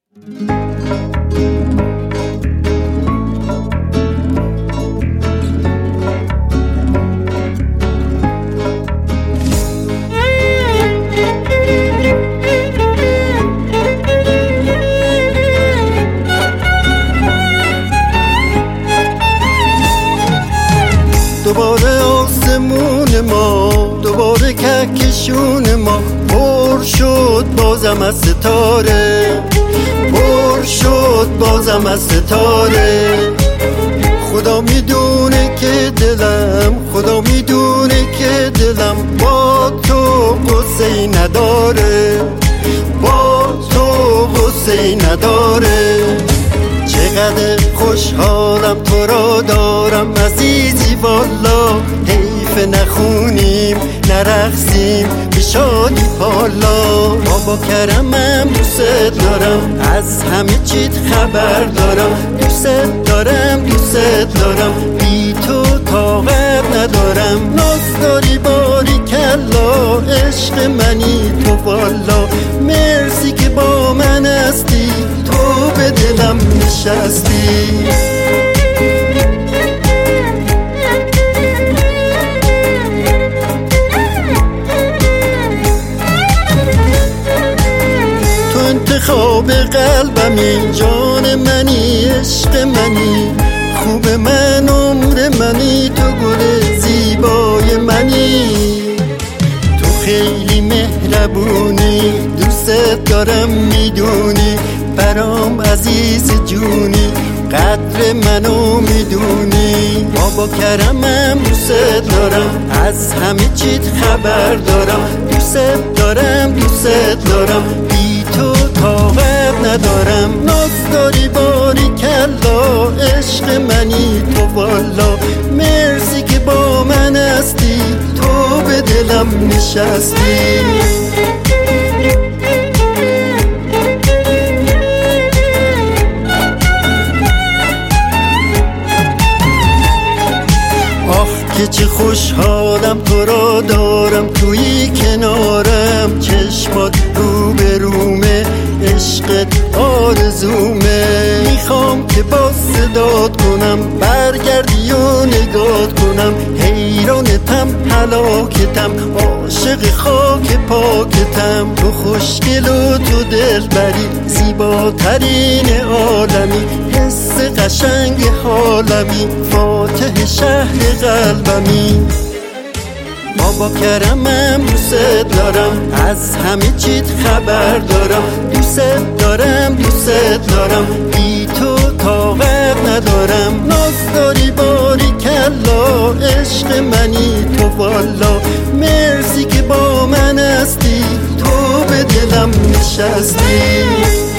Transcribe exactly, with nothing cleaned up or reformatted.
دوباره آسمون ما، دوباره کهکشون ما پر شد بازم از ستاره، پر شد بازم از ستاره. خدا میدونه که دلم، خدا میدونه که دلم با تو قصه‌ای نداره، با تو قصه‌ای نداره. چقدر خوشحالم تو را دارم عزیزی والا، حیف نخونیم نرقصیم به شادی حالا. بابا کرمم دوست دارم، از همه چیت خبر دارم، دوست دارم دوست دارم، بی تو طاقت ندارم. ناز داری باری کلا، عشق منی تو والا، مرسی که با من هستی، تو به دلم نشستی. تو انتخاب قلبمی، جان منی، عشق منی، خوب من، عمر منی، تو گل زیبای منی. تو خیلی مهربونی، دوست دارم میدونی، برام عزیز جونی، قدر منو میدونی. بابا کرمم دوست دارم، از همه چیت خبر دارم، دوست دارم دوست دارم، بی تو طاقت ندارم. ناز داری باری کلا، عشق منی تو والا، مرسی که با من هستی، تو به دلم نشستی. که چه خوشحالم تو را دارم توی کنارم، چشمات رو به رومه، عشقت آرزومه. میخوام که با صدات کنم، برگردی و نگات کنم، حیرانتم هلاکتم، عاشق خاک پاکتم. تو خوشگل و تو دلبری، زیباترین عالمی، حس قشنگ حالمی، فاتح شهر قلبمی. بابا کرمم دوست دارم، از همه چیت خبر دارم، دوست دارم دوست دارم، بی تو طاقت ندارم. ناز داری باری کلا، عشق منی تو والا، مرسی که با من هستی، تو به دلم نشستی.